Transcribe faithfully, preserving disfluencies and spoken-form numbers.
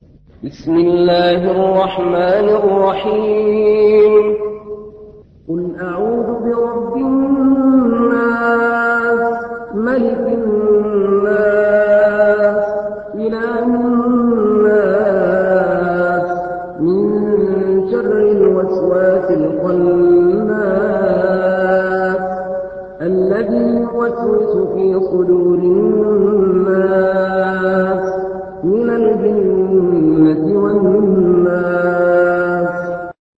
بسم الله الرحمن الرحيم. قل أعوذ برب الناس ملك الناس إله الناس من شر الوسواس الخناس الذي يوسوس في صدور